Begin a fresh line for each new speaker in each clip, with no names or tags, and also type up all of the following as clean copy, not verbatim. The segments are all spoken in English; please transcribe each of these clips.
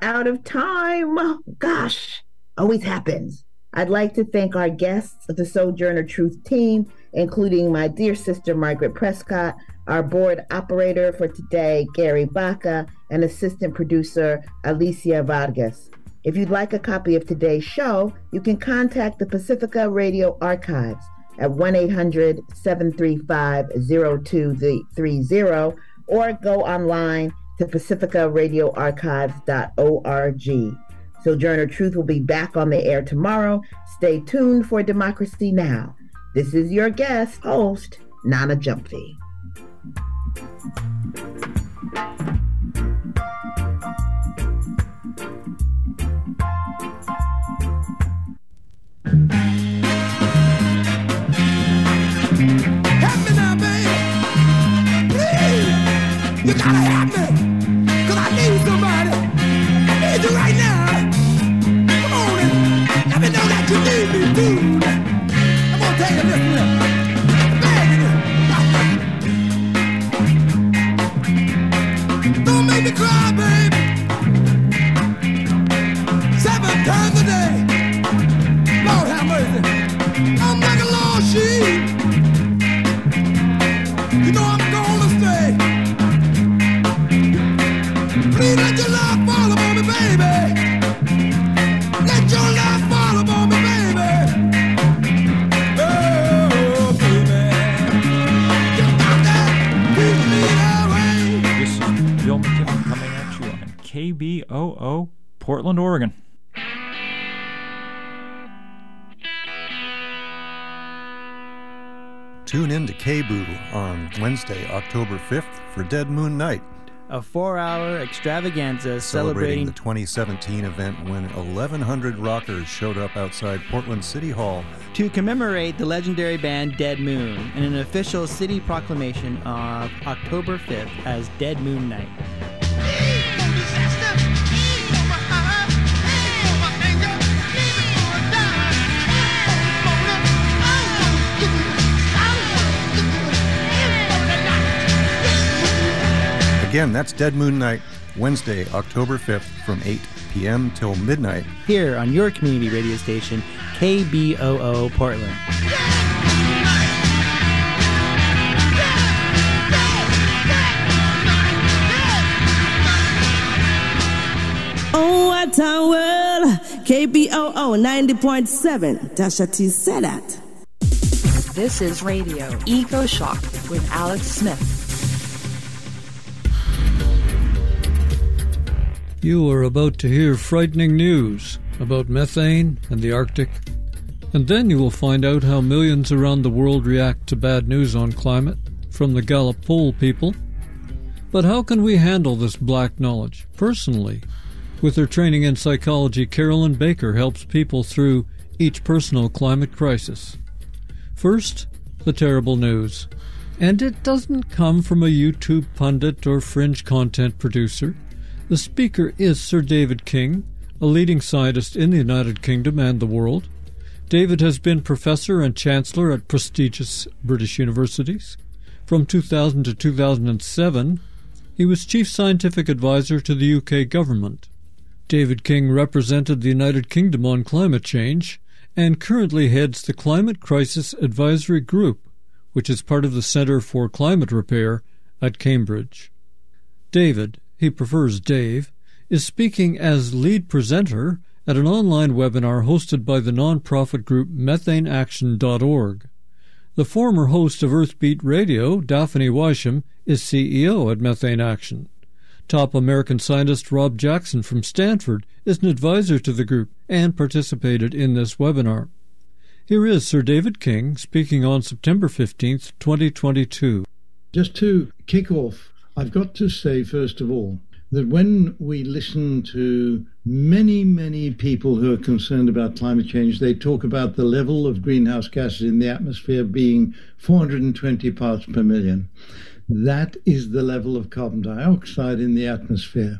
out of time. Oh, gosh, always happens. I'd like to thank our guests of the Sojourner Truth team, including my dear sister, Margaret Prescott, our board operator for today, Gary Baca, and assistant producer, Alicia Vargas. If you'd like a copy of today's show, you can contact the Pacifica Radio Archives at 1-800-735-0230 or go online to pacificaradioarchives.org. Sojourner Truth will be back on the air tomorrow. Stay tuned for Democracy Now! This is your guest host, Nana Jumpy.
Help me now, baby. Please. You gotta help me. 'Cause I need somebody. I need you right now. Come on and let me know that you need me, dude. I'm gonna tell you this one. Don't make me cry, baby. 7 times a day. Lord have mercy. I'm like a lost sheep. You know I'm gonna stay. Please let your love fall upon me, baby. Let your love fall upon me, baby. Oh, baby. You got that? Keep me away.
This is Bill McKibben coming at you on KBOO, Portland, Oregon.
Tune in to KBOO on Wednesday, October 5th for Dead Moon Night,
a 4-hour extravaganza
celebrating the 2017 event when 1,100 rockers showed up outside Portland City Hall
to commemorate the legendary band Dead Moon in an official city proclamation of October 5th as Dead Moon Night.
Again, that's Dead Moon Night, Wednesday, October 5th from 8 p.m. till midnight.
Here on your community radio station, KBOO Portland.
Oh, what a world! KBOO 90.7. Tasha T said that.
This is Radio Eco Shock with Alex Smith.
You are about to hear frightening news about methane and the Arctic, and then you will find out how millions around the world react to bad news on climate from the Gallup poll people. But how can we handle this black knowledge personally? With her training in psychology, Carolyn Baker helps people through each personal climate crisis. First, the terrible news. And it doesn't come from a YouTube pundit or fringe content producer. The speaker is Sir David King, a leading scientist in the United Kingdom and the world. David has been professor and chancellor at prestigious British universities. From 2000 to 2007, he was chief scientific advisor to the UK government. David King represented the United Kingdom on climate change and currently heads the Climate Crisis Advisory Group, which is part of the Centre for Climate Repair at Cambridge. David, he prefers Dave, is speaking as lead presenter at an online webinar hosted by the non-profit group methaneaction.org. The former host of Earthbeat Radio, Daphne Weisham, is CEO at Methane Action. Top American scientist Rob Jackson from Stanford is an advisor to the group and participated in this webinar. Here is Sir David King speaking on September 15th, 2022.
Just to kick off, I've got to say, first of all, that when we listen to many people who are concerned about climate change, they talk about the level of greenhouse gases in the atmosphere being 420 parts per million. That is the level of carbon dioxide in the atmosphere.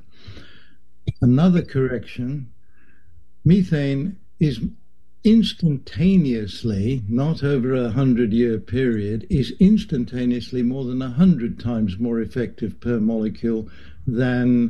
Another correction, methane is instantaneously, not over a 100-year period, is instantaneously more than 100 times more effective per molecule than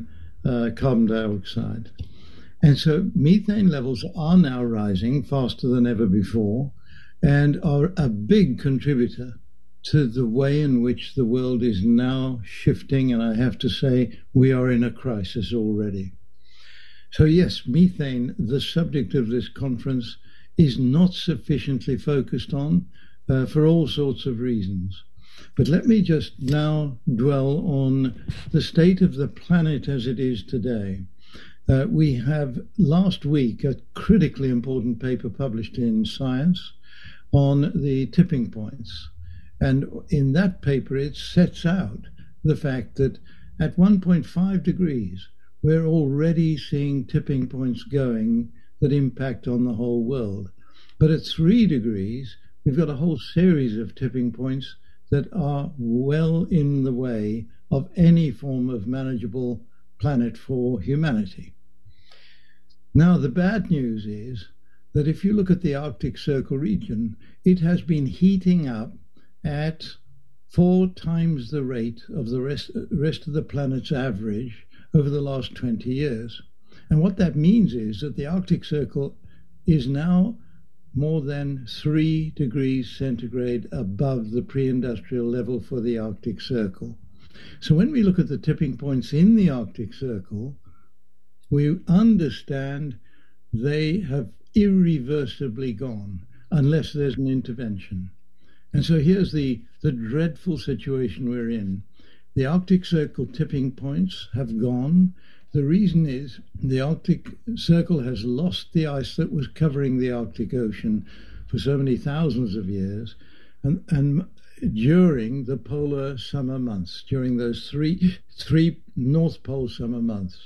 carbon dioxide. And so methane levels are now rising faster than ever before and are a big contributor to the way in which the world is now shifting. And I have to say, we are in a crisis already. So yes, methane, the subject of this conference, is not sufficiently focused on for all sorts of reasons. But let me just now dwell on the state of the planet as it is today. We have last week a critically important paper published in Science on the tipping points. And in that paper, it sets out the fact that at 1.5 degrees, we're already seeing tipping points going that impact on the whole world. But at 3 degrees, we've got a whole series of tipping points that are well in the way of any form of manageable planet for humanity. Now, the bad news is that if you look at the Arctic Circle region, it has been heating up at 4 times the rate of the rest of the planet's average over the last 20 years. And what that means is that the Arctic Circle is now more than 3 degrees centigrade above the pre-industrial level for the Arctic Circle. So when we look at the tipping points in the Arctic Circle, we understand they have irreversibly gone unless there's an intervention. And so here's the dreadful situation we're in. The Arctic Circle tipping points have gone. The reason is the Arctic Circle has lost the ice that was covering the Arctic Ocean for so many thousands of years. And during the polar summer months, during those three North Pole summer months.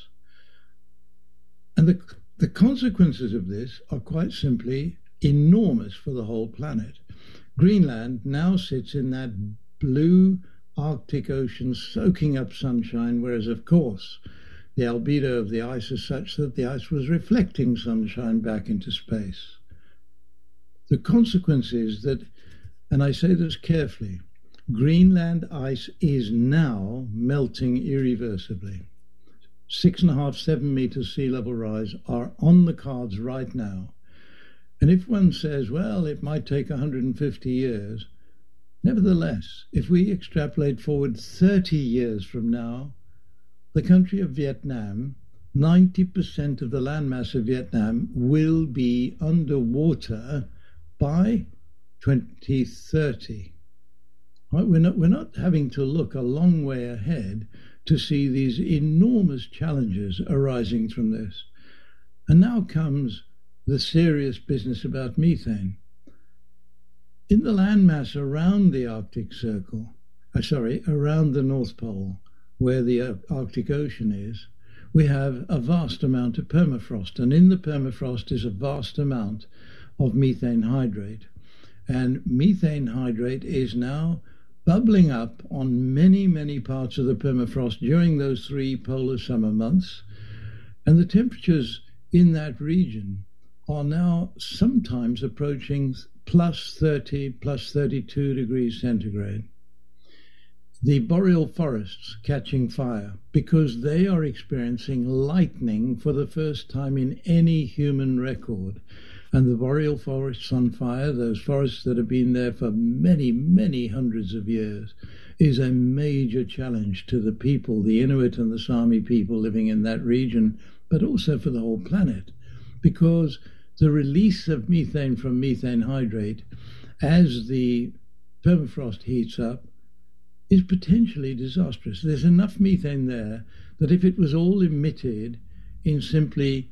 And the consequences of this are quite simply enormous for the whole planet. Greenland now sits in that blue Arctic Ocean soaking up sunshine, whereas, of course, the albedo of the ice is such that the ice was reflecting sunshine back into space. The consequence is that, and I say this carefully, Greenland ice is now melting irreversibly. 6.5, 7 meters sea level rise are on the cards right now. And if one says, well, it might take 150 years, nevertheless, if we extrapolate forward 30 years from now, the country of Vietnam, 90% of the landmass of Vietnam will be underwater by 2030. Right? We're not having to look a long way ahead to see these enormous challenges arising from this. And now comes the serious business about methane. In the landmass around the Arctic Circle, around the North Pole, where the Arctic Ocean is, we have a vast amount of permafrost. And in the permafrost is a vast amount of methane hydrate. And methane hydrate is now bubbling up on many, many parts of the permafrost during those 3 polar summer months. And the temperatures in that region are now sometimes approaching plus 30, plus 32 degrees centigrade. The boreal forests catching fire because they are experiencing lightning for the first time in any human record. And the boreal forests on fire, those forests that have been there for many, many hundreds of years, is a major challenge to the people, the Inuit and the Sami people living in that region, but also for the whole planet, because the release of methane from methane hydrate as the permafrost heats up is potentially disastrous. There's enough methane there that if it was all emitted in simply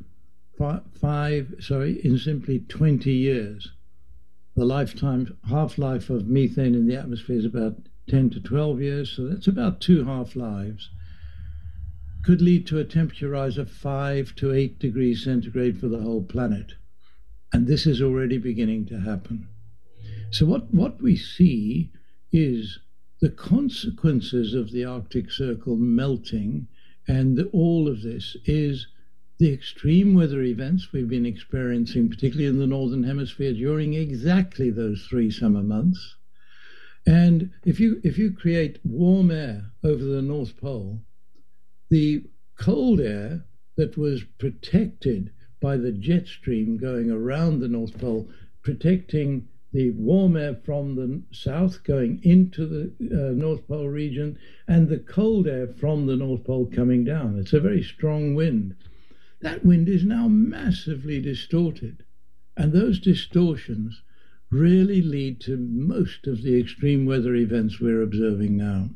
20 years, the half-life of methane in the atmosphere is about 10 to 12 years, so that's about 2 half-lives, could lead to a temperature rise of 5 to 8 degrees centigrade for the whole planet. And this is already beginning to happen. So what we see is the consequences of the Arctic Circle melting, and all of this is the extreme weather events we've been experiencing, particularly in the Northern Hemisphere, during exactly those 3 summer months. And if you create warm air over the North Pole, the cold air that was protected by the jet stream going around the North Pole, protecting the warm air from the south going into the North Pole region, and the cold air from the North Pole coming down. It's a very strong wind. That wind is now massively distorted, and those distortions really lead to most of the extreme weather events we're observing now.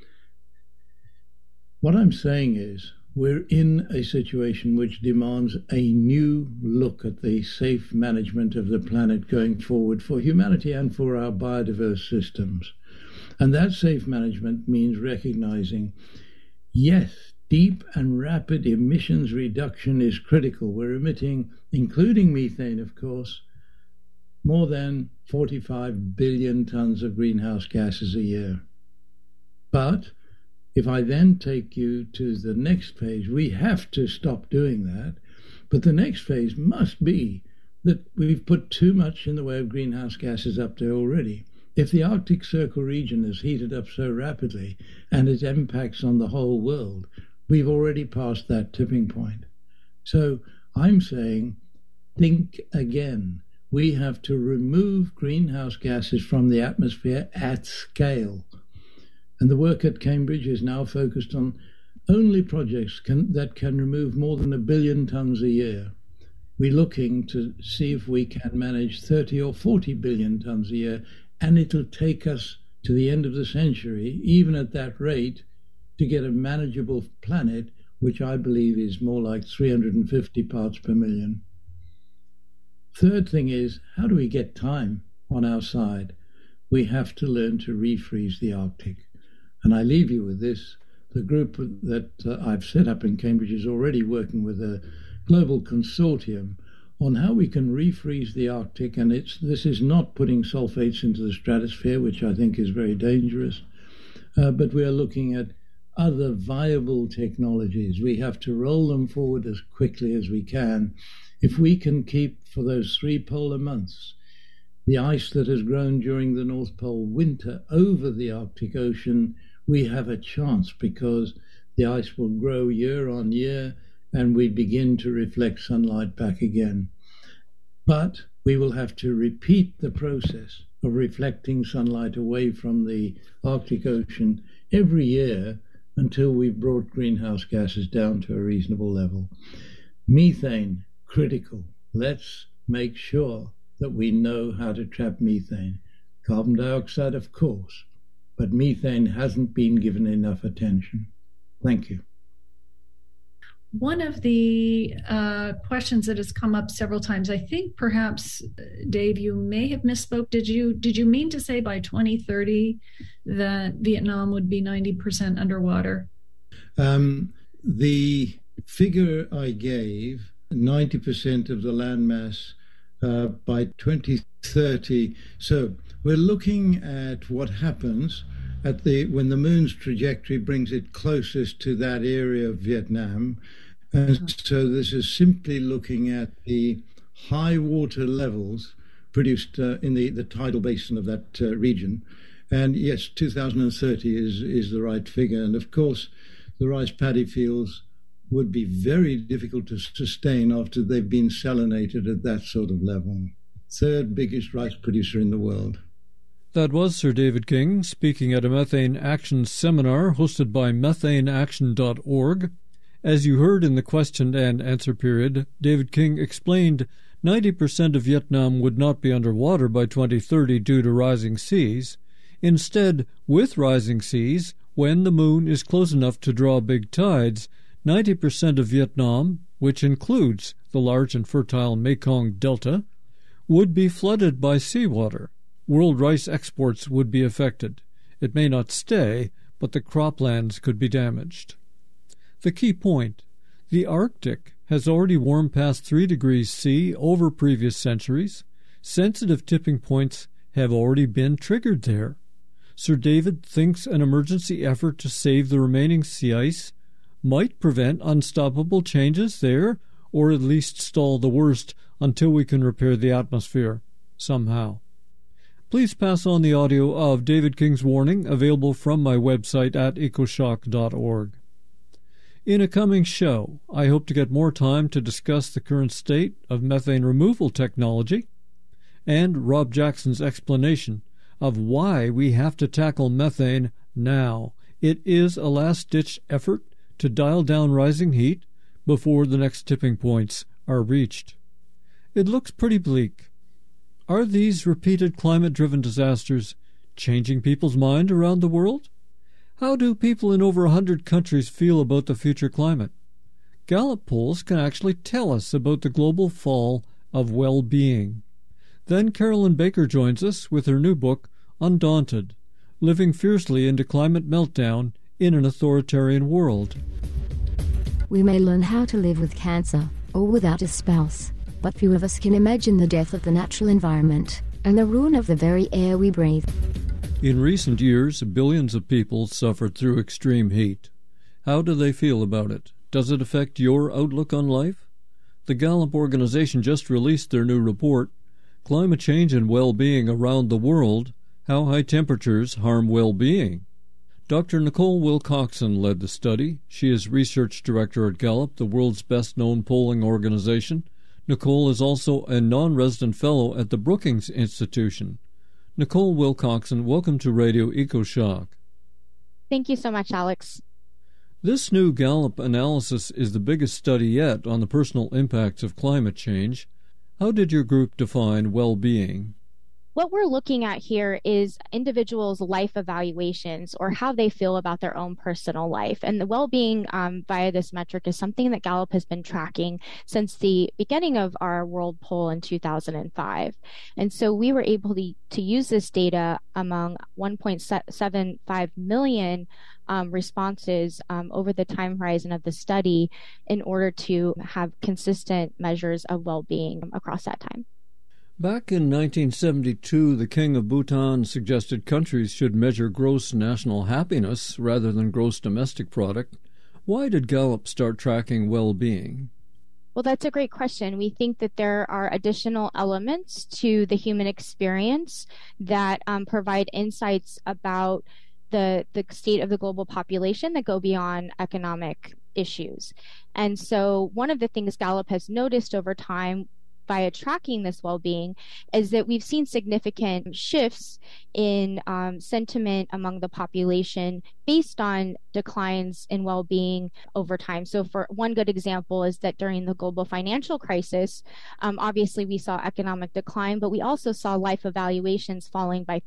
What I'm saying is, we're in a situation which demands a new look at the safe management of the planet going forward for humanity and for our biodiverse systems. And that safe management means recognizing, yes, deep and rapid emissions reduction is critical. We're emitting, including methane, of course, more than 45 billion tons of greenhouse gases a year. But if I then take you to the next phase, we have to stop doing that. But the next phase must be that we've put too much in the way of greenhouse gases up there already. If the Arctic Circle region has heated up so rapidly and its impacts on the whole world, we've already passed that tipping point. So I'm saying, think again. We have to remove greenhouse gases from the atmosphere at scale. And the work at Cambridge is now focused on only projects that can remove more than 1 billion tons a year. We're looking to see if we can manage 30 or 40 billion tons a year, and it'll take us to the end of the century, even at that rate, to get a manageable planet, which I believe is more like 350 parts per million. Third thing is, how do we get time on our side? We have to learn to refreeze the Arctic. And I leave you with this. The group that I've set up in Cambridge is already working with a global consortium on how we can refreeze the Arctic. And this is not putting sulfates into the stratosphere, which I think is very dangerous. But we are looking at other viable technologies. We have to roll them forward as quickly as we can. If we can keep, for those 3 polar months, the ice that has grown during the North Pole winter over the Arctic Ocean, we have a chance, because the ice will grow year on year and we begin to reflect sunlight back again. But we will have to repeat the process of reflecting sunlight away from the Arctic Ocean every year until we've brought greenhouse gases down to a reasonable level. Methane, critical. Let's make sure that we know how to trap methane. Carbon dioxide, of course, but methane hasn't been given enough attention. Thank you.
One of the questions that has come up several times, I think perhaps, Dave, you may have misspoke. Did you mean to say by 2030 that Vietnam would be 90% underwater?
The figure I gave, 90% of the landmass by 2030. So we're looking at what happens at when the moon's trajectory brings it closest to that area of Vietnam. And so this is simply looking at the high water levels produced in the tidal basin of that region. And yes, 2030 is the right figure. And of course, the rice paddy fields would be very difficult to sustain after they've been salinated at that sort of level. Third biggest rice producer in the world.
That was Sir David King speaking at a methane action seminar hosted by methaneaction.org. As you heard in the question and answer period, David King explained 90% of Vietnam would not be underwater by 2030 due to rising seas. Instead, with rising seas, when the moon is close enough to draw big tides, 90% of Vietnam, which includes the large and fertile Mekong Delta, would be flooded by seawater. World rice exports would be affected. It may not stay, but the croplands could be damaged. The key point, the Arctic has already warmed past 3 degrees C over previous centuries. Sensitive tipping points have already been triggered there. Sir David thinks an emergency effort to save the remaining sea ice might prevent unstoppable changes there, or at least stall the worst until we can repair the atmosphere somehow. Please pass on the audio of David King's warning, available from my website at ecoshock.org. In a coming show, I hope to get more time to discuss the current state of methane removal technology and Rob Jackson's explanation of why we have to tackle methane now. It is a last-ditch effort to dial down rising heat before the next tipping points are reached. It looks pretty bleak. Are these repeated climate-driven disasters changing people's mind around the world? How do people in over 100 countries feel about the future climate? Gallup polls can actually tell us about the global fall of well-being. Then Carolyn Baker joins us with her new book, Undaunted, Living Fiercely into Climate Meltdown in an Authoritarian World.
We may learn how to live with cancer, or without a spouse, but few of us can imagine the death of the natural environment, and the ruin of the very air we breathe.
In recent years, billions of people suffered through extreme heat. How do they feel about it? Does it affect your outlook on life? The Gallup organization just released their new report, Climate Change and Well-Being Around the World, How High Temperatures Harm Well-Being. Dr. Nicole Wilcoxon led the study. She is research director at Gallup, the world's best-known polling organization. Nicole is also a non-resident fellow at the Brookings Institution. Nicole Wilcoxon, welcome to Radio EcoShock.
Thank you so much, Alex.
This new Gallup analysis is the biggest study yet on the personal impacts of climate change. How did your group define well-being?
What we're looking at here is individuals' life evaluations, or how they feel about their own personal life. And the well-being via this metric is something that Gallup has been tracking since the beginning of our world poll in 2005. And so we were able to use this data among 1.75 million responses over the time horizon of the study in order to have consistent measures of well-being across that time.
Back in 1972, the King of Bhutan suggested countries should measure gross national happiness rather than gross domestic product. Why did Gallup start tracking well-being?
Well, that's a great question. We think that there are additional elements to the human experience that provide insights about the state of the global population that go beyond economic issues. And so one of the things Gallup has noticed over time via tracking this well-being is that we've seen significant shifts in sentiment among the population based on declines in well-being over time. So for one good example is that during the global financial crisis, obviously we saw economic decline, but we also saw life evaluations falling by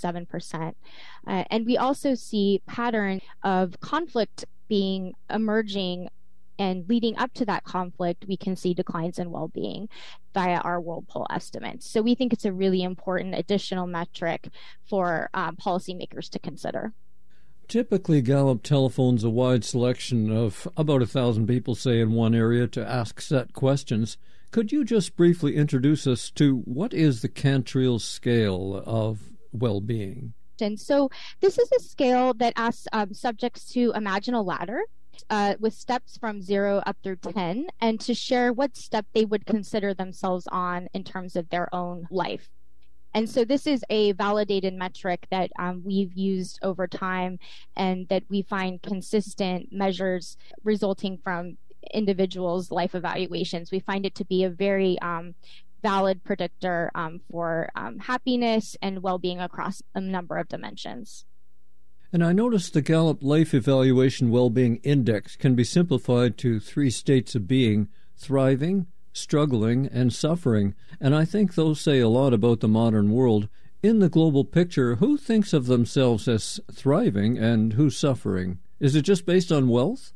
3.7%. And we also see pattern of conflict being emerging. And leading up to that conflict, we can see declines in well-being via our world poll estimates. So we think it's a really important additional metric for policymakers to consider.
Typically, Gallup telephones a wide selection of about 1,000 people, say, in one area to ask set questions. Could you just briefly introduce us to what is the Cantril scale of well-being?
And so this is a scale that asks subjects to imagine a ladder with steps from 0 up through 10, and to share what step they would consider themselves on in terms of their own life. And so this is a validated metric that we've used over time, and that we find consistent measures resulting from individuals' life evaluations. We find it to be a very valid predictor for happiness and well-being across a number of dimensions.
And I noticed the Gallup Life Evaluation Well-Being Index can be simplified to 3 states of being: thriving, struggling, and suffering. And I think those say a lot about the modern world. In the global picture, who thinks of themselves as thriving and who's suffering? Is it just based on wealth?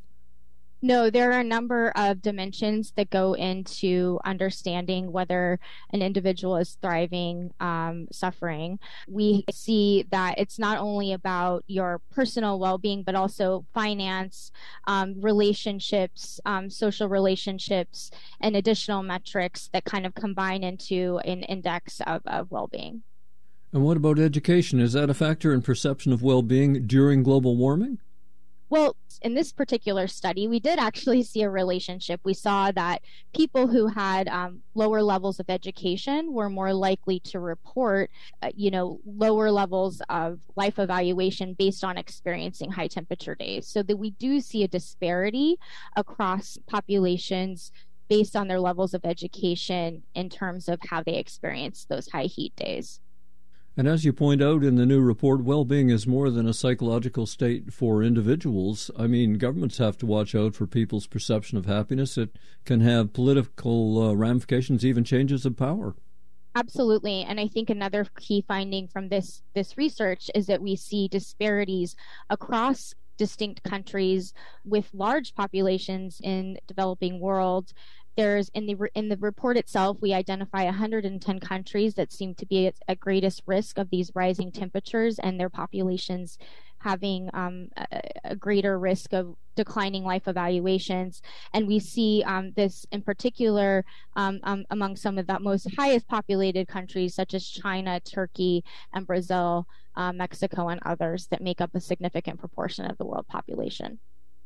No, there are a number of dimensions that go into understanding whether an individual is thriving, suffering. We see that it's not only about your personal well-being, but also finance, relationships, social relationships, and additional metrics that kind of combine into an index of well-being.
And what about education? Is that a factor in perception of well-being during global warming?
Well, in this particular study, we did actually see a relationship. We saw that people who had lower levels of education were more likely to report, lower levels of life evaluation based on experiencing high temperature days. So that we do see a disparity across populations based on their levels of education in terms of how they experience those high heat days.
And as you point out in the new report, well-being is more than a psychological state for individuals. I mean, governments have to watch out for people's perception of happiness. It can have political ramifications, even changes of power.
Absolutely. And I think another key finding from this research is that we see disparities across distinct countries with large populations in developing world. There's in the report itself, we identify 110 countries that seem to be at greatest risk of these rising temperatures and their populations having a greater risk of declining life evaluations. And we see this in particular among some of the most highest populated countries such as China, Turkey, and Brazil, Mexico, and others that make up a significant proportion of the world population.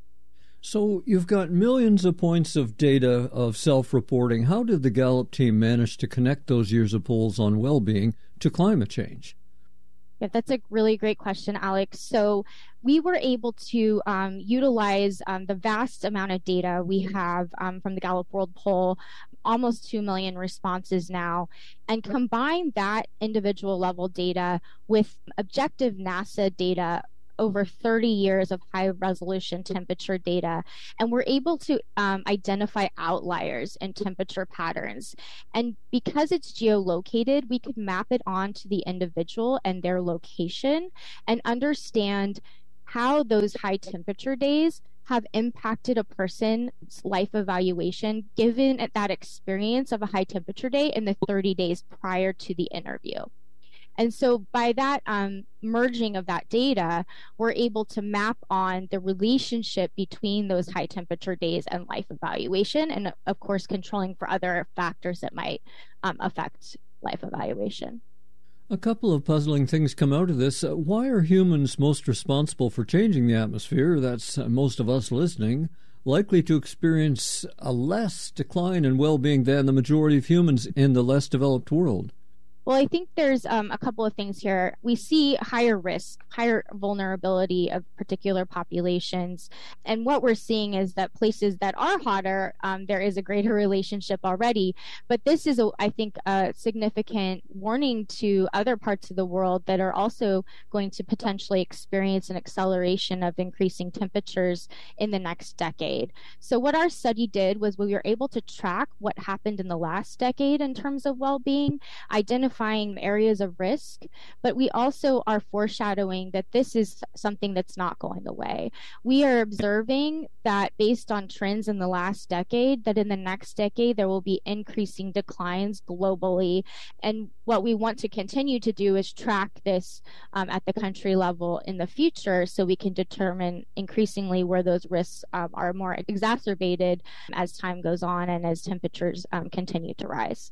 So you've got millions of points of data of self-reporting. How did the Gallup team manage to connect those years of polls on well-being to climate change?
Yeah, that's a really great question, Alex. So we were able to utilize the vast amount of data we have from the Gallup World Poll, almost 2 million responses now, and combine that individual level data with objective NASA data over 30 years of high resolution temperature data. And we're able to identify outliers in temperature patterns. And because it's geolocated, we could map it onto the individual and their location and understand how those high temperature days have impacted a person's life evaluation given that experience of a high temperature day in the 30 days prior to the interview. And so by that merging of that data, we're able to map on the relationship between those high temperature days and life evaluation, and of course, controlling for other factors that might affect life evaluation.
A couple of puzzling things come out of this. Why are humans most responsible for changing the atmosphere? That's most of us listening, likely to experience a less decline in well-being than the majority of humans in the less developed world.
Well, I think there's a couple of things here. We see higher risk, higher vulnerability of particular populations. And what we're seeing is that places that are hotter, there is a greater relationship already. But this is, I think, a significant warning to other parts of the world that are also going to potentially experience an acceleration of increasing temperatures in the next decade. So what our study did was we were able to track what happened in the last decade in terms of well-being, identifying areas of risk, but we also are foreshadowing that this is something that's not going away. We are observing that based on trends in the last decade, that in the next decade, there will be increasing declines globally. And what we want to continue to do is track this at the country level in the future so we can determine increasingly where those risks are more exacerbated as time goes on and as temperatures continue to rise.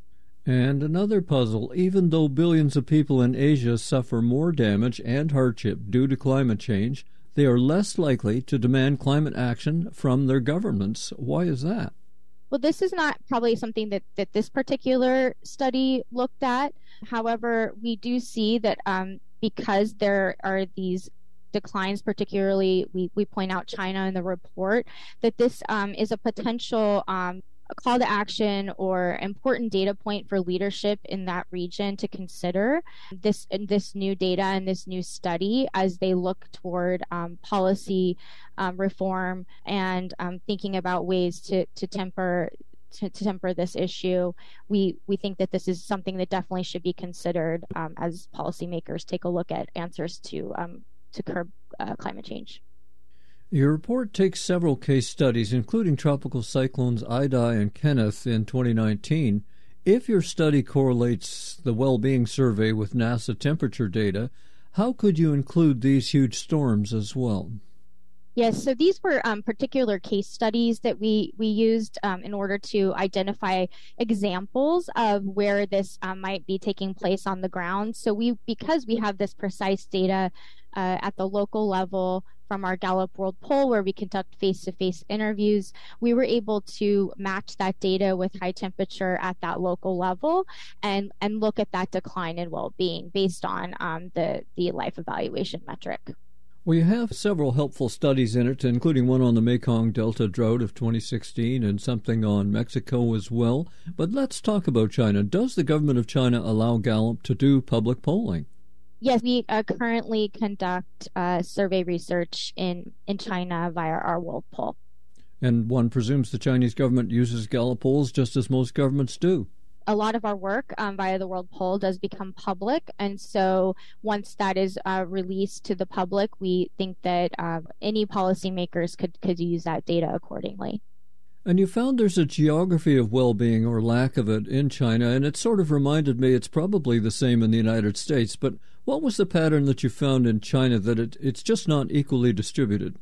And another puzzle, even though billions of people in Asia suffer more damage and hardship due to climate change, they are less likely to demand climate action from their governments. Why is that?
Well, this is not probably something that this particular study looked at. However, we do see that because there are these declines, particularly we point out China in the report, that this is a potential a call to action or important data point for leadership in that region to consider this new data and this new study as they look toward policy reform and thinking about ways to temper this issue. We think that this is something that definitely should be considered as policymakers take a look at answers to curb climate change.
Your report takes several case studies, including tropical cyclones Idai and Kenneth in 2019. If your study correlates the well-being survey with NASA temperature data, how could you include these huge storms as well?
Yes, so these were particular case studies that we used in order to identify examples of where this might be taking place on the ground. So because we have this precise data at the local level from our Gallup World Poll, where we conduct face-to-face interviews, we were able to match that data with high temperature at that local level and look at that decline in well-being based on the life evaluation metric.
Well, you have several helpful studies in it, including one on the Mekong Delta drought of 2016 and something on Mexico as well. But let's talk about China. Does the government of China allow Gallup to do public polling?
Yes, we currently conduct survey research in China via our World Poll.
And one presumes the Chinese government uses Gallup polls just as most governments do.
A lot of our work via the World Poll does become public, and so once that is released to the public, we think that any policymakers could use that data accordingly.
And you found there's a geography of well-being or lack of it in China, and it sort of reminded me it's probably the same in the United States, but what was the pattern that you found in China that it's just not equally distributed?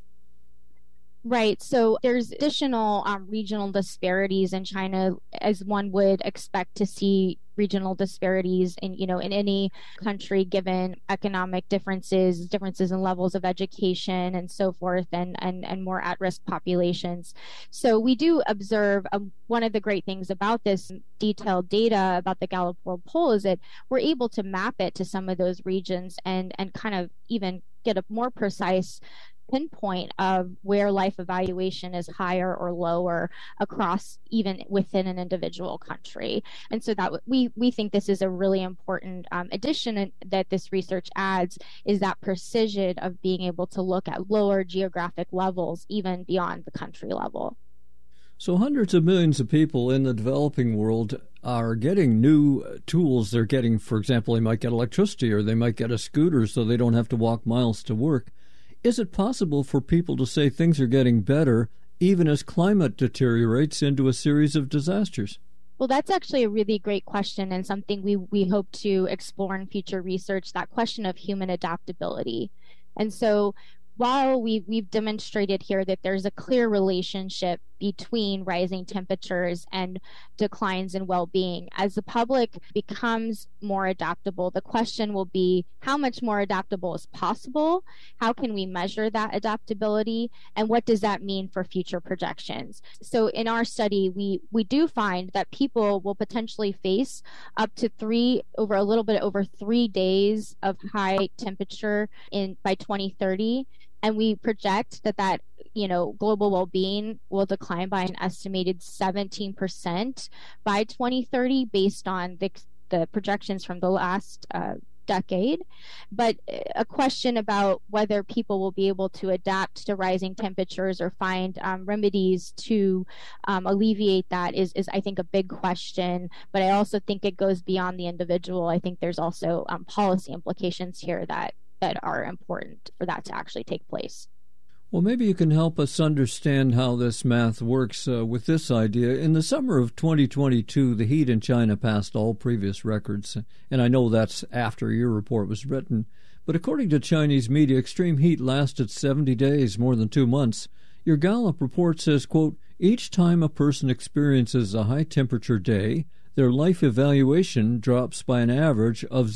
Right. So there's additional regional disparities in China, as one would expect to see regional disparities in any country, given economic differences in levels of education and so forth, and more at-risk populations. So we do observe one of the great things about this detailed data about the Gallup World Poll is that we're able to map it to some of those regions and kind of even get a more precise pinpoint of where life evaluation is higher or lower across even within an individual country. And so that we think this is a really important addition that this research adds, is that precision of being able to look at lower geographic levels even beyond the country level.
So hundreds of millions of people in the developing world are getting new tools. They're getting, for example, they might get electricity or they might get a scooter so they don't have to walk miles to work. Is it possible for people to say things are getting better even as climate deteriorates into a series of disasters?
Well, that's actually a really great question and something we hope to explore in future research, that question of human adaptability. And so while we've demonstrated here that there's a clear relationship between rising temperatures and declines in well-being, as the public becomes more adaptable, the question will be how much more adaptable is possible? How can we measure that adaptability? And what does that mean for future projections? So in our study, we do find that people will potentially face up to a little bit over 3 days of high temperature by 2030. And we project that global well-being will decline by an estimated 17% by 2030 based on the projections from the last decade. But a question about whether people will be able to adapt to rising temperatures or find remedies to alleviate that is I think a big question. But I also think it goes beyond the individual. I think there's also policy implications here that are important for that to actually take place.
Well, maybe you can help us understand how this math works with this idea. In the summer of 2022, the heat in China passed all previous records, and I know that's after your report was written. But according to Chinese media, extreme heat lasted 70 days, more than 2 months. Your Gallup report says, quote, each time a person experiences a high-temperature day, their life evaluation drops by an average of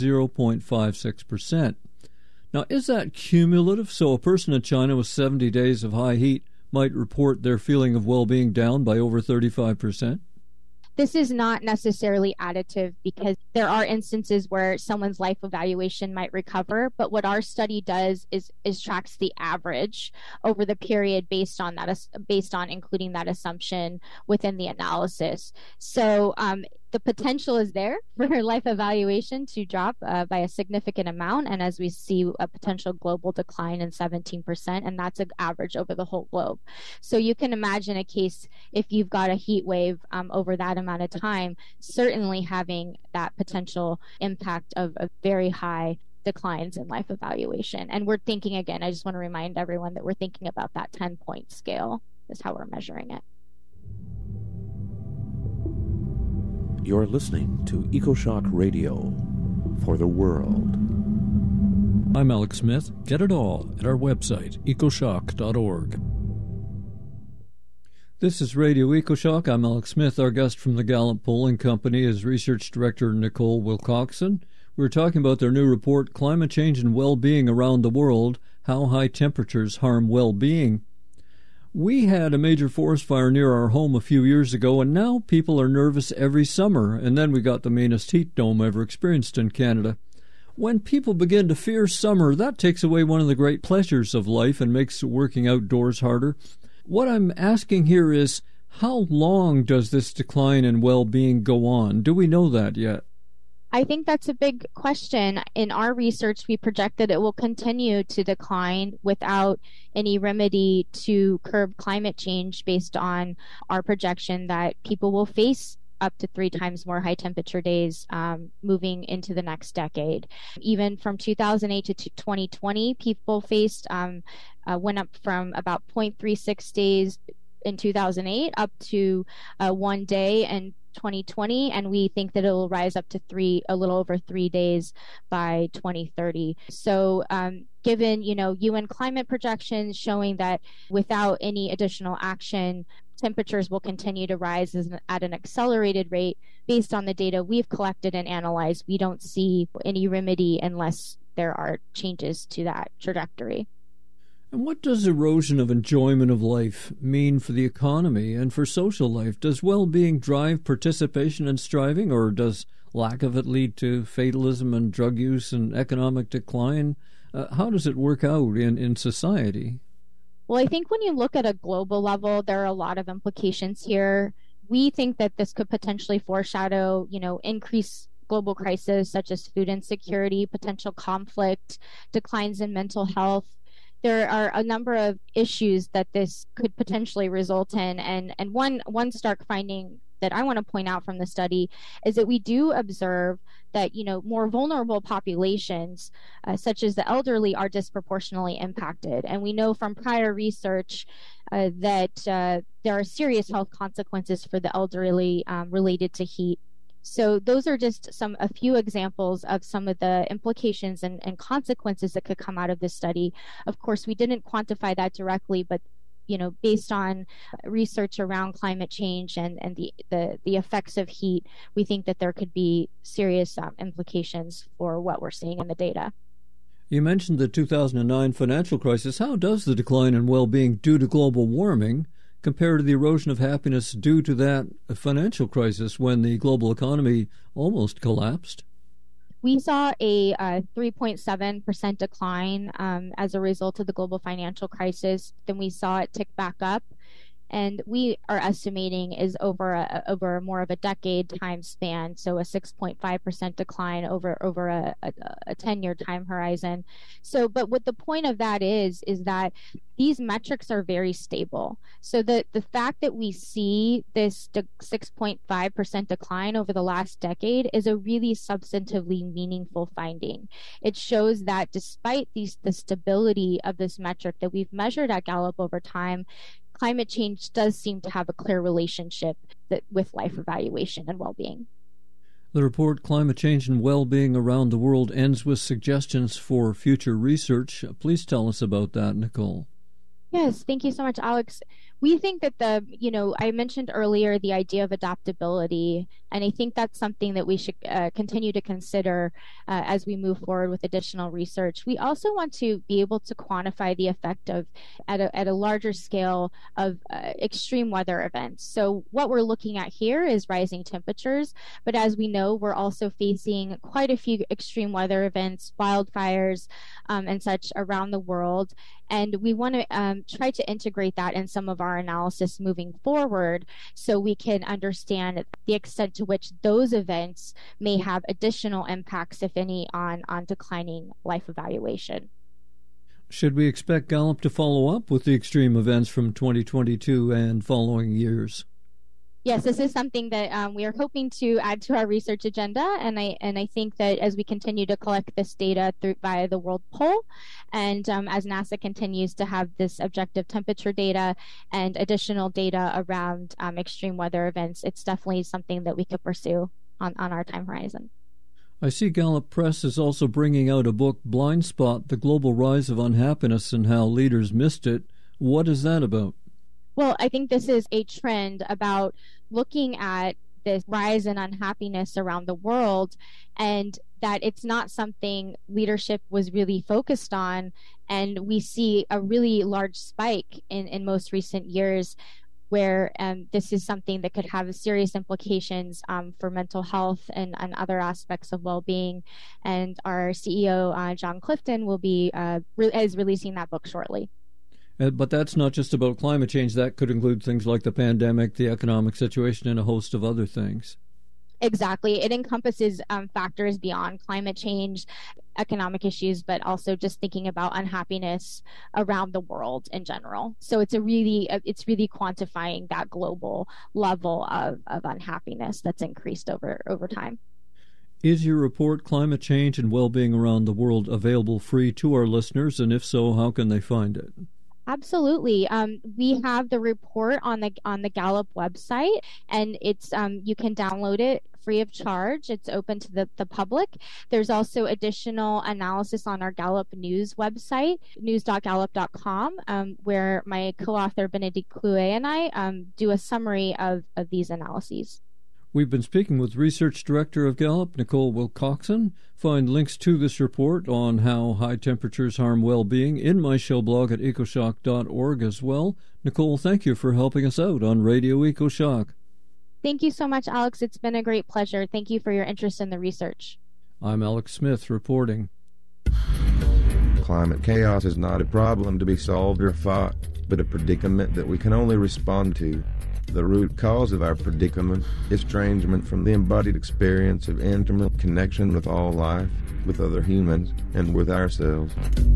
0.56%. Now, is that cumulative? So a person in China with 70 days of high heat might report their feeling of well-being down by over 35%?
This is not necessarily additive because there are instances where someone's life evaluation might recover, but what our study does is tracks the average over the period based on including that assumption within the analysis. So the potential is there for life evaluation to drop by a significant amount, and as we see a potential global decline in 17%, and that's an average over the whole globe. So you can imagine a case if you've got a heat wave over that amount of time, certainly having that potential impact of very high declines in life evaluation. And we're thinking, again, I just want to remind everyone that we're thinking about that 10-point scale is how we're measuring it.
You're listening to EcoShock Radio for the world.
I'm Alex Smith. Get it all at our website, ecoshock.org. This is Radio EcoShock. I'm Alex Smith. Our guest from the Gallup Polling Company is Research Director Nicole Wilcoxon. We're talking about their new report, Climate Change and Well-Being Around the World, how high temperatures harm well-being. We had a major forest fire near our home a few years ago, and now people are nervous every summer, and then we got the mainest heat dome ever experienced in Canada. When people begin to fear summer, that takes away one of the great pleasures of life and makes working outdoors harder. What I'm asking here is, how long does this decline in well-being go on? Do we know that yet?
I think that's a big question. In our research, we project that it will continue to decline without any remedy to curb climate change based on our projection that people will face up to 3 times more high temperature days moving into the next decade. Even from 2008 to 2020, people faced went up from about 0.36 days in 2008 up to 1 day in 2020, and we think that it will rise up to a little over 3 days by 2030. So given UN climate projections showing that without any additional action, temperatures will continue to rise at an accelerated rate, based on the data we've collected and analyzed, we don't see any remedy unless there are changes to that trajectory.
And what does erosion of enjoyment of life mean for the economy and for social life? Does well-being drive participation and striving, or does lack of it lead to fatalism and drug use and economic decline? How does it work out in society?
Well, I think when you look at a global level, there are a lot of implications here. We think that this could potentially foreshadow, increased global crises such as food insecurity, potential conflict, declines in mental health. There are a number of issues that this could potentially result in. And one stark finding that I want to point out from the study is that we do observe that, more vulnerable populations, such as the elderly, are disproportionately impacted. And we know from prior research that there are serious health consequences for the elderly related to heat. So those are just a few examples of some of the implications and consequences that could come out of this study. Of course, we didn't quantify that directly, but based on research around climate change and the effects of heat, we think that there could be serious implications for what we're seeing in the data.
You mentioned the 2009 financial crisis. How does the decline in well-being due to global warming compare to the erosion of happiness due to that financial crisis when the global economy almost collapsed?
We saw a 3.7% decline as a result of the global financial crisis. Then we saw it tick back up, and we are estimating is over more of a decade time span, so a 6.5% decline over a 10-year time horizon. So, but what the point of that is that these metrics are very stable. So the fact that we see this 6.5% decline over the last decade is a really substantively meaningful finding. It shows that despite the stability of this metric that we've measured at Gallup over time, climate change does seem to have a clear relationship with life evaluation and well-being.
The report, Climate Change and Well-Being Around the World, ends with suggestions for future research. Please tell us about that, Nicole.
Yes, thank you so much, Alex. We think that I mentioned earlier the idea of adaptability, and I think that's something that we should continue to consider as we move forward with additional research. We also want to be able to quantify the effect of, at a larger scale, of extreme weather events. So what we're looking at here is rising temperatures, but as we know, we're also facing quite a few extreme weather events, wildfires, and such around the world. And we want to try to integrate that in some of our analysis moving forward so we can understand the extent to which those events may have additional impacts, if any, on declining life evaluation.
Should we expect Gallup to follow up with the extreme events from 2022 and following years?
Yes, this is something that we are hoping to add to our research agenda, and I think that as we continue to collect this data via the World Poll, and as NASA continues to have this objective temperature data and additional data around extreme weather events, it's definitely something that we could pursue on our time horizon.
I see Gallup Press is also bringing out a book, Blind Spot, The Global Rise of Unhappiness and How Leaders Missed It. What is that about?
Well, I think this is a trend about looking at this rise in unhappiness around the world and that it's not something leadership was really focused on. And we see a really large spike in most recent years where this is something that could have serious implications for mental health and other aspects of well-being. And our CEO, John Clifton, will be is releasing that book shortly.
But that's not just about climate change. That could include things like the pandemic, the economic situation, and a host of other things.
Exactly. It encompasses factors beyond climate change, economic issues, but also just thinking about unhappiness around the world in general. So it's really quantifying that global level of unhappiness that's increased over time.
Is your report, Climate Change and Well-Being Around the World, available free to our listeners? And if so, how can they find it?
Absolutely. We have the report on the Gallup website, and it's you can download it free of charge. It's open to the public. There's also additional analysis on our Gallup News website, news.gallup.com, where my co-author Benedict Clouet and I do a summary of these analyses.
We've been speaking with Research Director of Gallup, Nicole Wilcoxon. Find links to this report on how high temperatures harm well-being in my show blog at ecoshock.org as well. Nicole, thank you for helping us out on Radio EcoShock.
Thank you so much, Alex. It's been a great pleasure. Thank you for your interest in the research.
I'm Alex Smith reporting.
Climate chaos is not a problem to be solved or fought, but a predicament that we can only respond to. The root cause of our predicament is estrangement from the embodied experience of intimate connection with all life, with other humans, and with ourselves.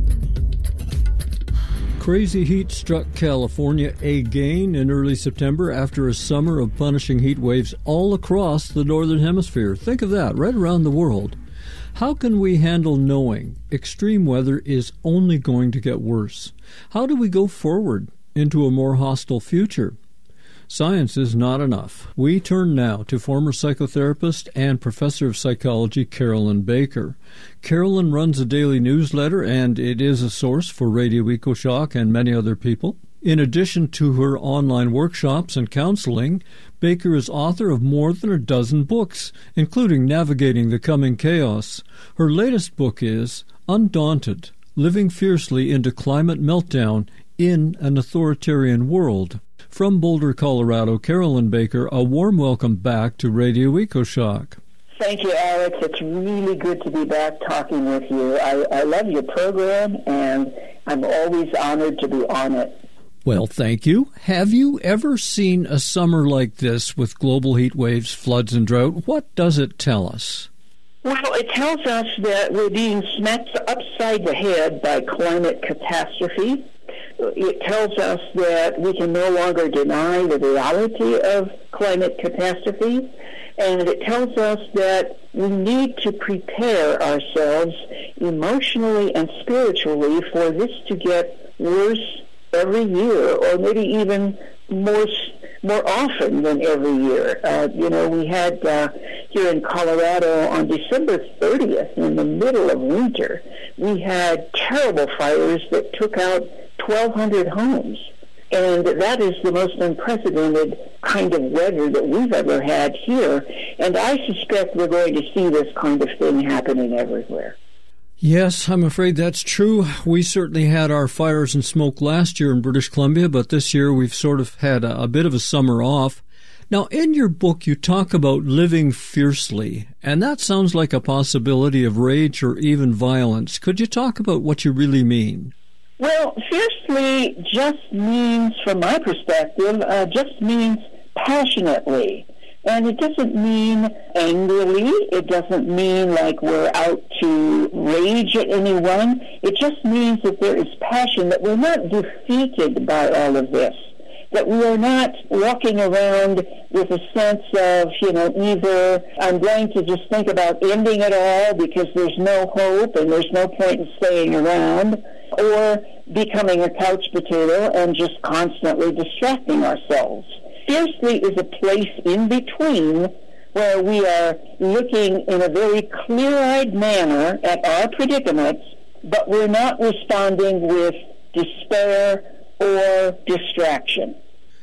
Crazy heat struck California again in early September after a summer of punishing heat waves all across the Northern Hemisphere. Think of that, right around the world. How can we handle knowing extreme weather is only going to get worse? How do we go forward into a more hostile future? Science is not enough. We turn now to former psychotherapist and professor of psychology Carolyn Baker. Carolyn runs a daily newsletter, and it is a source for Radio EcoShock and many other people. In addition to her online workshops and counseling, Baker is author of more than a dozen books, including Navigating the Coming Chaos. Her latest book is Undaunted, Living Fiercely into Climate Meltdown in an Authoritarian World. From Boulder, Colorado, Carolyn Baker, a warm welcome back to Radio EcoShock.
Thank you, Alex. It's really good to be back talking with you. I love your program, and I'm always honored to be on it.
Well, thank you. Have you ever seen a summer like this with global heat waves, floods, and drought? What does it tell us?
Well, it tells us that we're being smacked upside the head by climate catastrophe. It tells us that we can no longer deny the reality of climate catastrophe, and it tells us that we need to prepare ourselves emotionally and spiritually for this to get worse every year, or maybe even more often than every year. We had here in Colorado on December 30th, in the middle of winter, we had terrible fires that took out 1,200 homes. And that is the most unprecedented kind of weather that we've ever had here. And I suspect we're going to see this kind of thing happening everywhere.
Yes, I'm afraid that's true. We certainly had our fires and smoke last year in British Columbia, but this year we've sort of had a bit of a summer off. Now, in your book, you talk about living fiercely, and that sounds like a possibility of rage or even violence. Could you talk about what you really mean?
Well, fiercely just means, from my perspective, just means passionately. And it doesn't mean angrily. It doesn't mean like we're out to rage at anyone. It just means that there is passion, that we're not defeated by all of this, that we are not walking around with a sense of, either I'm going to just think about ending it all because there's no hope and there's no point in staying around, or becoming a couch potato and just constantly distracting ourselves. Fiercely is a place in between where we are looking in a very clear-eyed manner at our predicaments, but we're not responding with despair or distraction.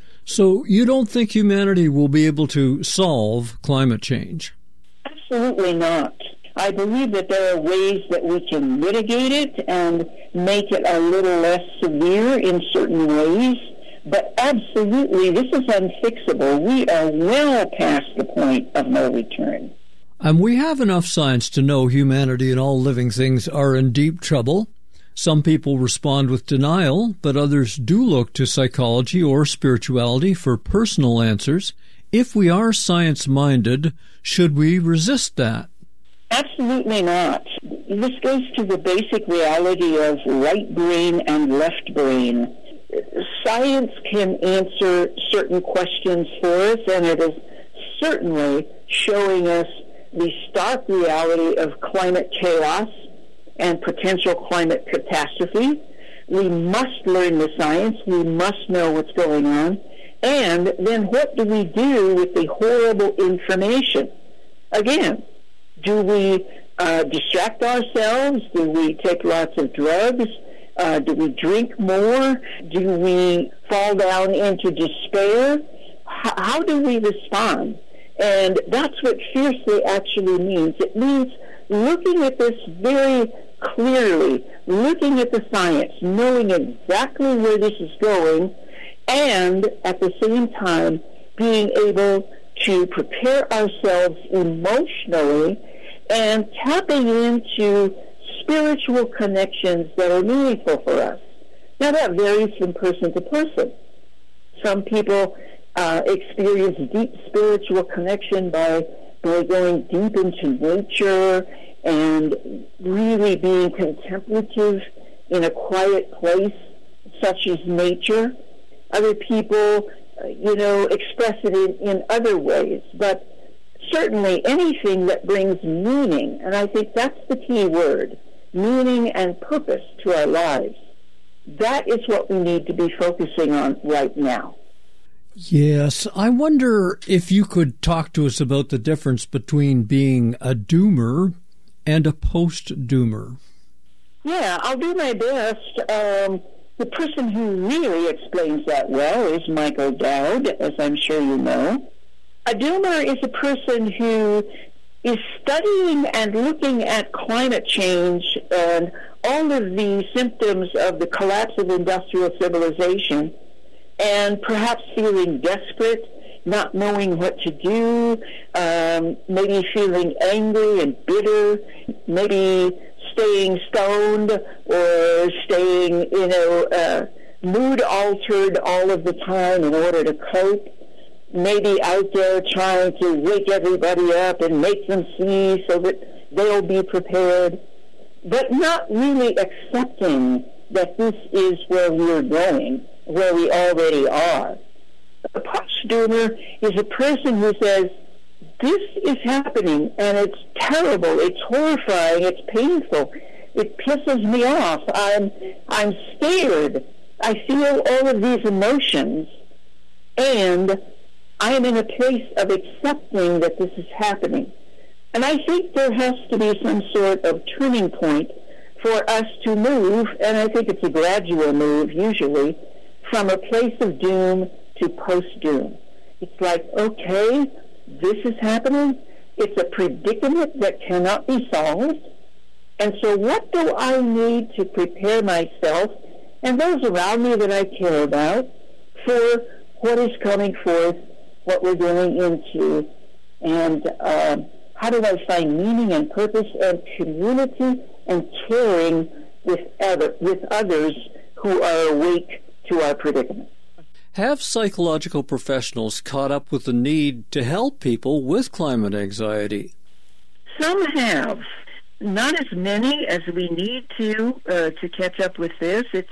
So you don't think humanity will be able to solve climate change?
Absolutely not. I believe that there are ways that we can mitigate it and make it a little less severe in certain ways. But absolutely, this is unfixable. We are well past the point of no return.
And we have enough science to know humanity and all living things are in deep trouble. Some people respond with denial, but others do look to psychology or spirituality for personal answers. If we are science-minded, should we resist that?
Absolutely not. This goes to the basic reality of right brain and left brain. Science can answer certain questions for us, and it is certainly showing us the stark reality of climate chaos and potential climate catastrophe. We must learn the science. We must know what's going on. And then what do we do with the horrible information? Again, do we distract ourselves? Do we take lots of drugs? Do we drink more? Do we fall down into despair? How do we respond? And that's what fiercely actually means. It means looking at this very clearly, looking at the science, knowing exactly where this is going, and at the same time being able to prepare ourselves emotionally and tapping into spiritual connections that are meaningful for us. Now, that varies from person to person. Some people experience deep spiritual connection by going deep into nature and really being contemplative in a quiet place, such as nature. Other people, express it in other ways. But certainly anything that brings meaning, and I think that's the key word, meaning and purpose to our lives, that is what we need to be focusing on right now.
Yes, I wonder if you could talk to us about the difference between being a doomer and a post-doomer.
Yeah, I'll do my best. The person who really explains that well is Michael Dowd, as I'm sure you know. A doomer is a person who is studying and looking at climate change and all of the symptoms of the collapse of industrial civilization, and perhaps feeling desperate, not knowing what to do, maybe feeling angry and bitter, maybe staying stoned or staying, mood altered all of the time in order to cope, maybe out there trying to wake everybody up and make them see so that they'll be prepared, but not really accepting that this is where we're going, where we already are. A post-doomer is a person who says, this is happening, and it's terrible, it's horrifying, it's painful, it pisses me off, I'm scared, I feel all of these emotions, and I am in a place of accepting that this is happening. And I think there has to be some sort of turning point for us to move, and I think it's a gradual move usually, from a place of doom to post-doom. It's like, okay, this is happening. It's a predicament that cannot be solved. And so what do I need to prepare myself and those around me that I care about for what is coming forth, what we're going into, and how do I find meaning and purpose and community and caring with others who are awake to our predicament.
Have psychological professionals caught up with the need to help people with climate anxiety?
Some have. Not as many as we need to catch up with this. It's,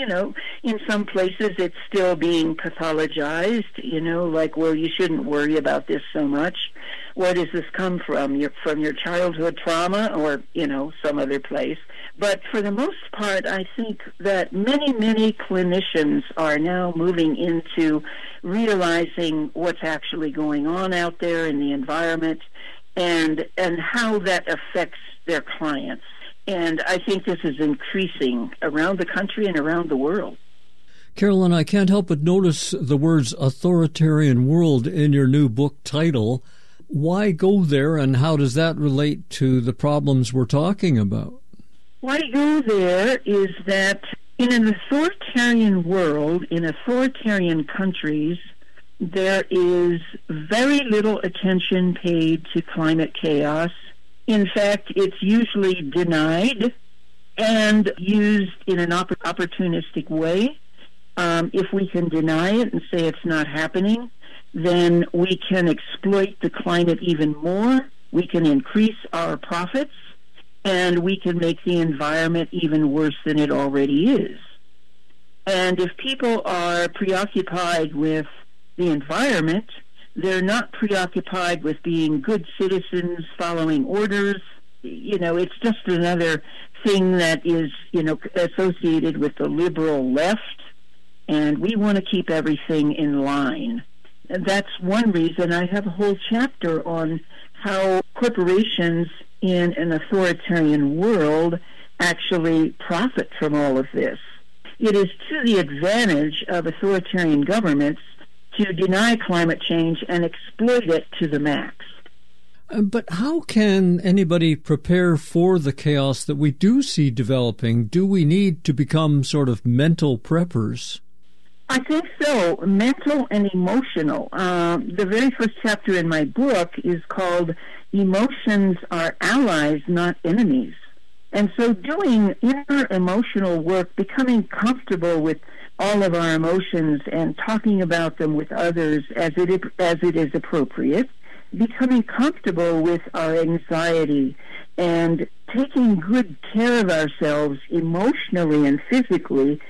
in some places it's still being pathologized, like, well, you shouldn't worry about this so much. Where does this come from? From your childhood trauma or, some other place? But for the most part, I think that many, many clinicians are now moving into realizing what's actually going on out there in the environment and how that affects their clients. And I think this is increasing around the country and around the world.
Carolyn, I can't help but notice the words authoritarian world in your new book title. Why go there, and how does that relate to the problems we're talking about?
Why go there is that in an authoritarian world, in authoritarian countries, there is very little attention paid to climate chaos. In fact, it's usually denied and used in an opportunistic way. If we can deny it and say it's not happening, then we can exploit the climate even more. We can increase our profits, and we can make the environment even worse than it already is. And if people are preoccupied with the environment, they're not preoccupied with being good citizens, following orders. It's just another thing that is, associated with the liberal left, and we want to keep everything in line. And that's one reason I have a whole chapter on how corporations in an authoritarian world actually profit from all of this. It is to the advantage of authoritarian governments to deny climate change and exploit it to the max.
But how can anybody prepare for the chaos that we do see developing? Do we need to become sort of mental preppers?
I think so, mental and emotional. The very first chapter in my book is called Emotions Are Allies, Not Enemies. And so doing inner emotional work, becoming comfortable with all of our emotions and talking about them with others as it is appropriate, becoming comfortable with our anxiety and taking good care of ourselves emotionally and physically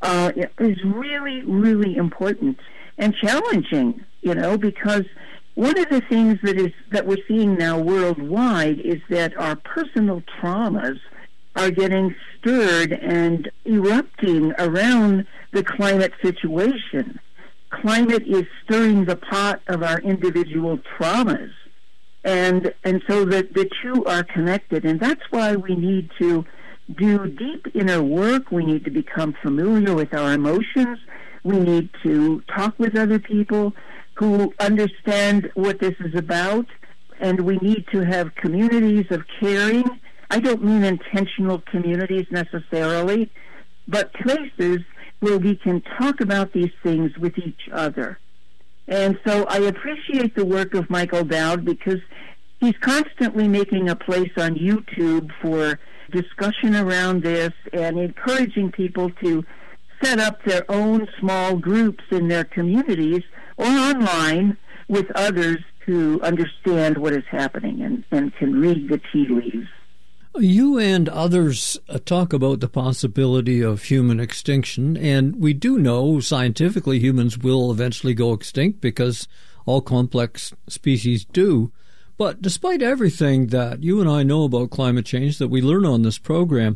is really, really important and challenging, because one of the things that we're seeing now worldwide is that our personal traumas are getting stirred and erupting around the climate situation. Climate is stirring the pot of our individual traumas, and so the two are connected, and that's why we need to do deep inner work. We need to become familiar with our emotions. We need to talk with other people who understand what this is about, and we need to have communities of caring. I don't mean intentional communities necessarily, but places where we can talk about these things with each other. And so I appreciate the work of Michael Dowd because he's constantly making a place on YouTube for discussion around this and encouraging people to set up their own small groups in their communities or online with others who understand what is happening and can read the tea leaves.
You and others talk about the possibility of human extinction, and we do know scientifically humans will eventually go extinct because all complex species do. But despite everything that you and I know about climate change that we learn on this program,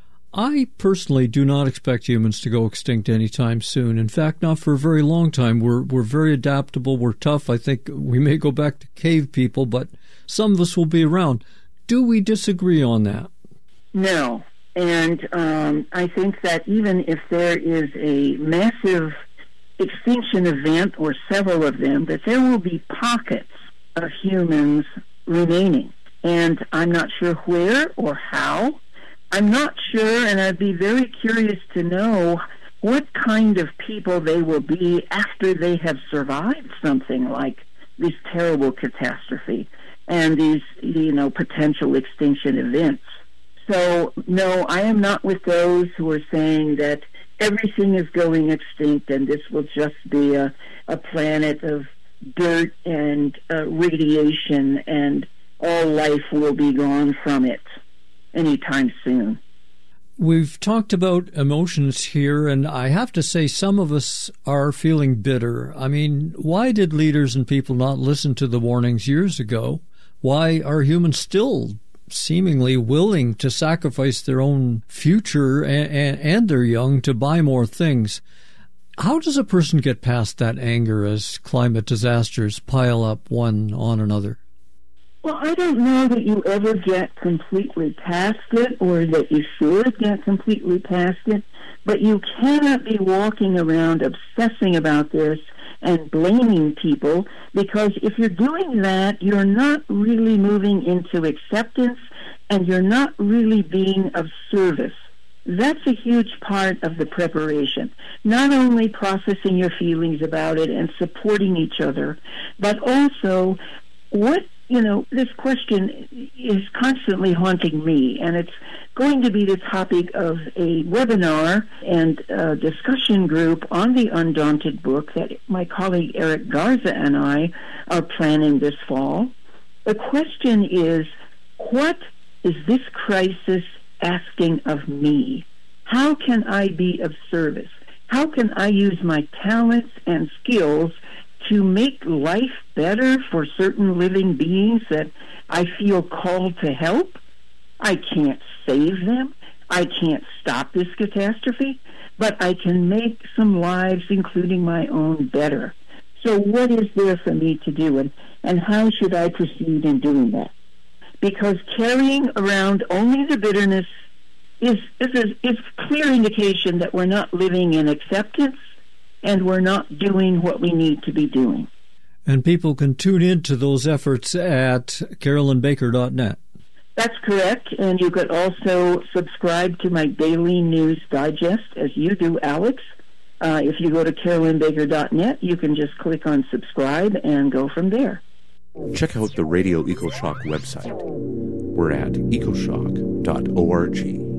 I personally do not expect humans to go extinct anytime soon. In fact, not for a very long time. We're very adaptable. We're tough. I think we may go back to cave people, but some of us will be around. Do we disagree on that?
No. And I think that even if there is a massive extinction event or several of them, that there will be pockets of humans remaining. And I'm not sure where or how. I'm not sure, and I'd be very curious to know what kind of people they will be after they have survived something like this terrible catastrophe and these, potential extinction events. So, no, I am not with those who are saying that everything is going extinct and this will just be a planet of dirt and radiation and all life will be gone from it anytime soon.
We've talked about emotions here, and I have to say some of us are feeling bitter. I mean, why did leaders and people not listen to the warnings years ago? Why are humans still seemingly willing to sacrifice their own future and their young to buy more things? How does a person get past that anger as climate disasters pile up one on another?
Well, I don't know that you ever get completely past it or that you should get completely past it, but you cannot be walking around obsessing about this and blaming people, because if you're doing that, you're not really moving into acceptance and you're not really being of service. That's a huge part of the preparation. Not only processing your feelings about it and supporting each other, but also this question is constantly haunting me, and it's going to be the topic of a webinar and a discussion group on the Undaunted book that my colleague Eric Garza and I are planning this fall. The question is, what is this crisis asking of me? How can I be of service? How can I use my talents and skills to make life better for certain living beings that I feel called to help? I can't save them. I can't stop this catastrophe, but I can make some lives, including my own, better. So what is there for me to do, and how should I proceed in doing that? Because carrying around only the bitterness is clear indication that we're not living in acceptance and we're not doing what we need to be doing.
And people can tune into those efforts at carolynbaker.net.
That's correct, and you could also subscribe to my daily news digest, as you do, Alex. If you go to carolynbaker.net, you can just click on subscribe and go from there.
Check out the Radio EcoShock website. We're at ecoshock.org.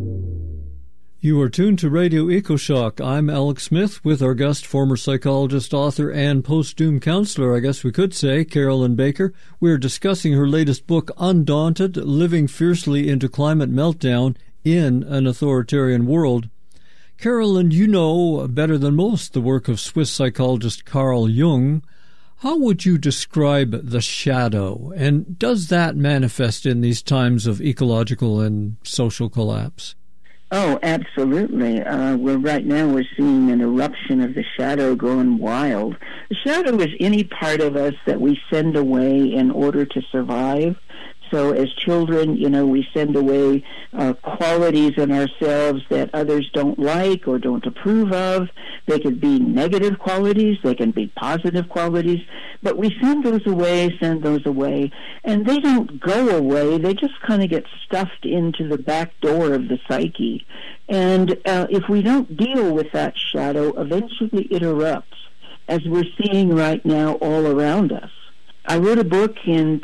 You are tuned to Radio EcoShock. I'm Alex Smith with our guest, former psychologist, author, and post-doom counselor, I guess we could say, Carolyn Baker. We're discussing her latest book, Undaunted, Living Fiercely into Climate Meltdown in an Authoritarian World. Carolyn, you know better than most the work of Swiss psychologist Carl Jung. How would you describe the shadow, and does that manifest in these times of ecological and social collapse?
Oh, absolutely. Right now we're seeing an eruption of the shadow going wild. The shadow is any part of us that we send away in order to survive. So as children, we send away qualities in ourselves that others don't like or don't approve of. They could be negative qualities, they can be positive qualities, but we send those away, and they don't go away. They just kind of get stuffed into the back door of the psyche. And if we don't deal with that shadow, eventually it erupts, as we're seeing right now all around us. I wrote a book in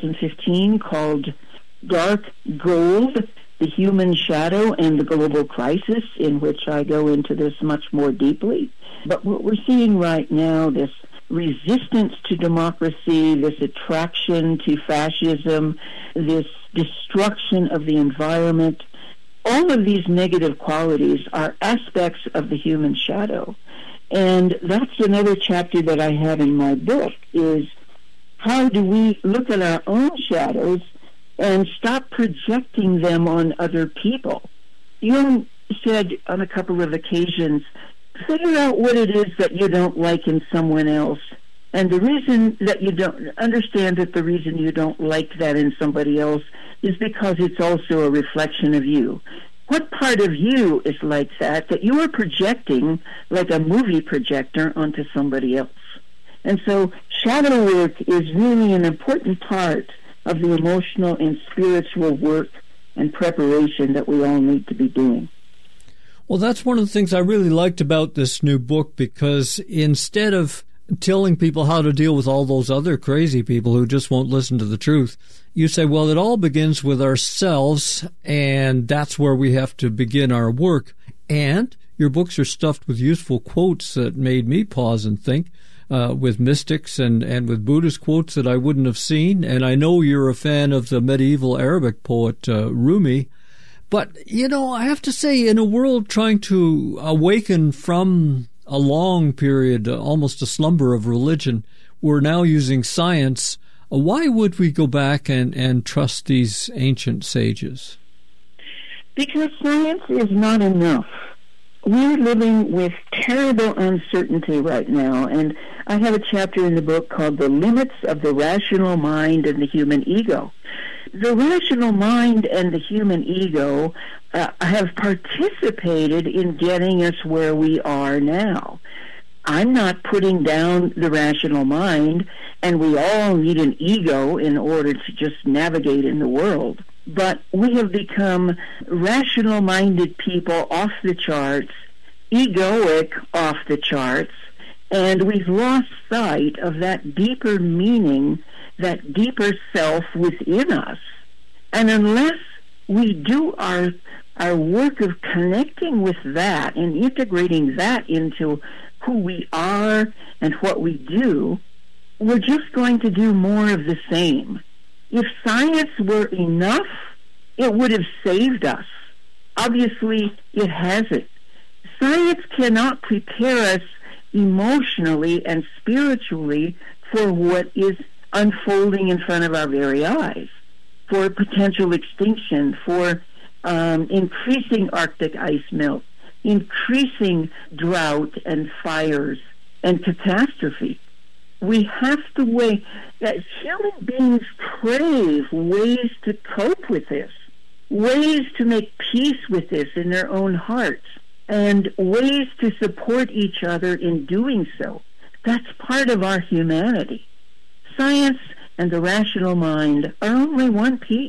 2015 called Dark Gold, The Human Shadow and the Global Crisis, in which I go into this much more deeply. But what we're seeing right now, this resistance to democracy, this attraction to fascism, this destruction of the environment, all of these negative qualities are aspects of the human shadow. And that's another chapter that I have in my book, is how do we look at our own shadows and stop projecting them on other people? Jung said on a couple of occasions, figure out what it is that you don't like in someone else. And the reason that you don't understand that the reason you don't like that in somebody else is because it's also a reflection of you. What part of you is like that you are projecting like a movie projector onto somebody else? And so shadow work is really an important part of the emotional and spiritual work and preparation that we all need to be doing.
Well, that's one of the things I really liked about this new book, because instead of telling people how to deal with all those other crazy people who just won't listen to the truth, you say, well, it all begins with ourselves, and that's where we have to begin our work. And your books are stuffed with useful quotes that made me pause and think. With mystics and with Buddhist quotes that I wouldn't have seen. And I know you're a fan of the medieval Arabic poet Rumi. But, I have to say, in a world trying to awaken from a long period, almost a slumber of religion, we're now using science. Why would we go back and trust these ancient sages?
Because science is not enough. We're living with terrible uncertainty right now, and I have a chapter in the book called The Limits of the Rational Mind and the Human Ego. The rational mind and the human ego have participated in getting us where we are now. I'm not putting down the rational mind, and we all need an ego in order to just navigate in the world. But we have become rational-minded people off the charts, egoic off the charts, and we've lost sight of that deeper meaning, that deeper self within us. And unless we do our work of connecting with that and integrating that into who we are and what we do, we're just going to do more of the same. If science were enough, it would have saved us. Obviously, it hasn't. Science cannot prepare us emotionally and spiritually for what is unfolding in front of our very eyes, for potential extinction, for increasing Arctic ice melt, increasing drought and fires and catastrophe. We have to weigh that human beings crave ways to cope with this, ways to make peace with this in their own hearts, and ways to support each other in doing so. That's part of our humanity. Science and the rational mind are only one piece.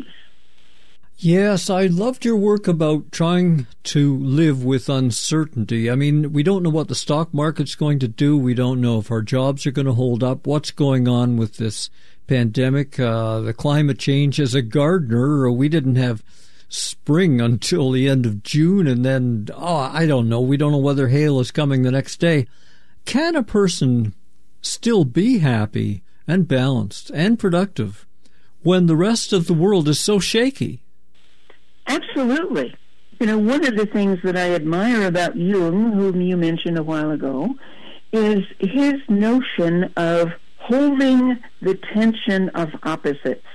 Yes, I loved your work about trying to live with uncertainty. I mean, we don't know what the stock market's going to do. We don't know if our jobs are going to hold up. What's going on with this pandemic, the climate change. As a gardener, we didn't have spring until the end of June, and then, I don't know. We don't know whether hail is coming the next day. Can a person still be happy and balanced and productive when the rest of the world is so shaky?
Absolutely. You know, one of the things that I admire about Jung, whom you mentioned a while ago, is his notion of holding the tension of opposites.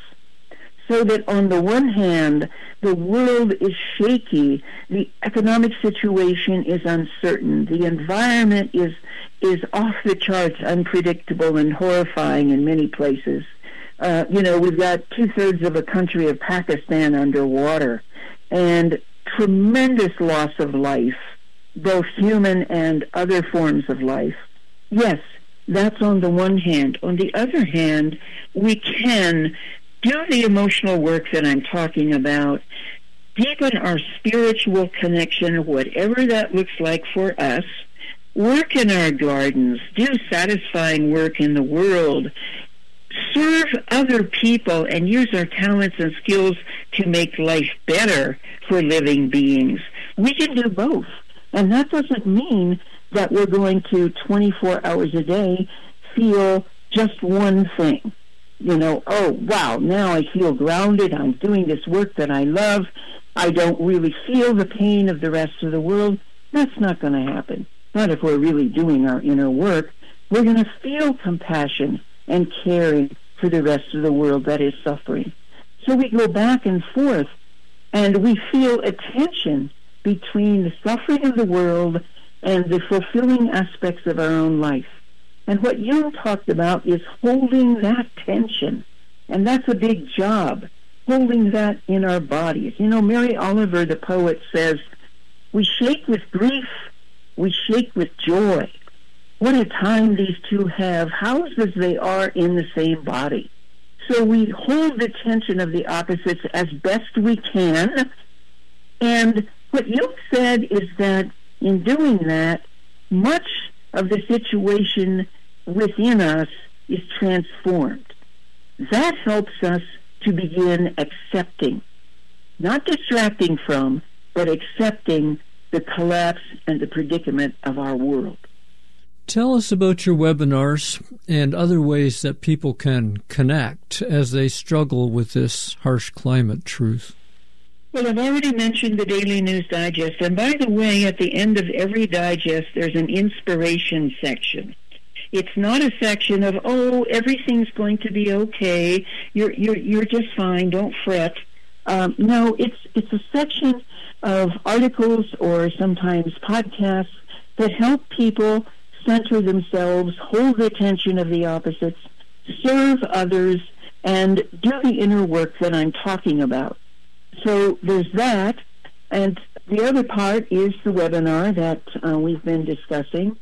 So that on the one hand, the world is shaky, the economic situation is uncertain, the environment is off the charts, unpredictable and horrifying in many places. We've got 2/3 of a country of Pakistan underwater, and tremendous loss of life, both human and other forms of life. Yes, that's on the one hand. On the other hand, we can do the emotional work that I'm talking about, deepen our spiritual connection, whatever that looks like for us, work in our gardens, do satisfying work in the world, serve other people, and use our talents and skills to make life better for living beings. We can do both. And that doesn't mean that we're going to 24 hours a day feel just one thing. Oh, wow, now I feel grounded. I'm doing this work that I love. I don't really feel the pain of the rest of the world. That's not going to happen. Not if we're really doing our inner work. We're going to feel compassion and caring for the rest of the world that is suffering. So we go back and forth, and we feel a tension between the suffering of the world and the fulfilling aspects of our own life. And what Jung talked about is holding that tension. And that's a big job, holding that in our bodies. Mary Oliver, the poet, says, "We shake with grief, we shake with joy. What a time these two have, housed as they are in the same body." So we hold the tension of the opposites as best we can. And what Jung said is that in doing that, much of the situation within us is transformed. That helps us to begin accepting, not distracting from, but accepting the collapse and the predicament of our world.
Tell us about your webinars and other ways that people can connect as they struggle with this harsh climate truth.
Well, I've already mentioned the Daily News Digest, and by the way, at the end of every digest, there's an inspiration section. It's not a section of, everything's going to be okay, you're just fine, don't fret. No, it's a section of articles or sometimes podcasts that help people center themselves, hold the tension of the opposites, serve others, and do the inner work that I'm talking about. So there's that, and the other part is the webinar that we've been discussing.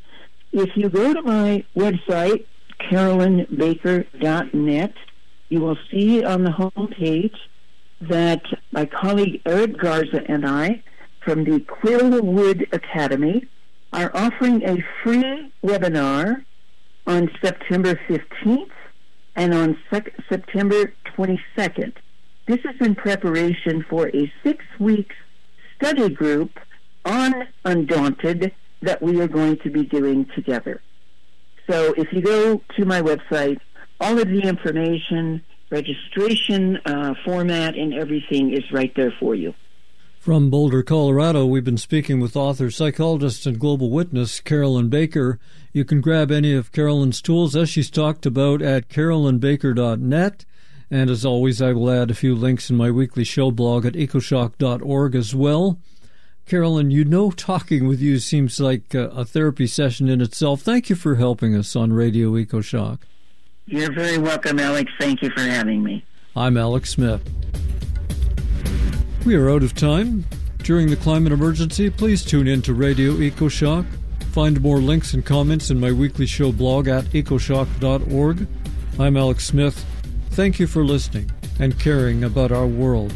If you go to my website, carolynbaker.net, you will see on the homepage that my colleague Eric Garza and I from the Quillwood Academy are offering a free webinar on September 15th and on September 22nd. This is in preparation for a 6-week study group on Undaunted that we are going to be doing together. So if you go to my website, all of the information, registration format, and everything is right there for you.
From Boulder, Colorado, we've been speaking with author, psychologist, and global witness Carolyn Baker. You can grab any of Carolyn's tools, as she's talked about, at carolynbaker.net. And as always, I will add a few links in my weekly show blog at ecoshock.org as well. Carolyn, you know talking with you seems like a therapy session in itself. Thank you for helping us on Radio EcoShock.
You're very welcome, Alex. Thank you for having me.
I'm Alex Smith. We are out of time. During the climate emergency, please tune in to Radio EcoShock. Find more links and comments in my weekly show blog at ecoshock.org. I'm Alex Smith. Thank you for listening and caring about our world.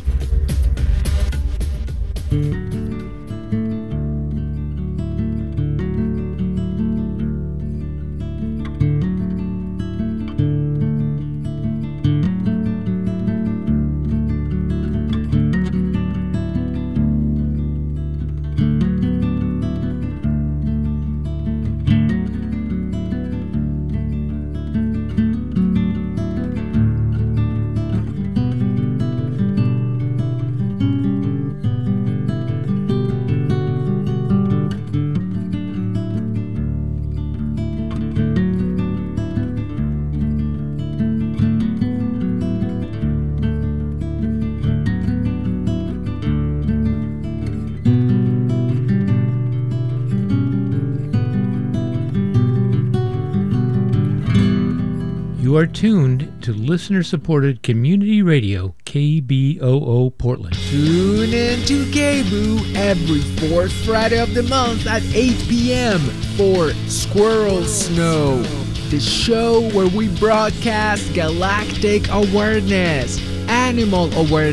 You are tuned to listener-supported community radio, KBOO Portland.
Tune in to KBOO every fourth Friday of the month at 8 p.m. for Squirrel Snow, the show where we broadcast galactic awareness, animal awareness,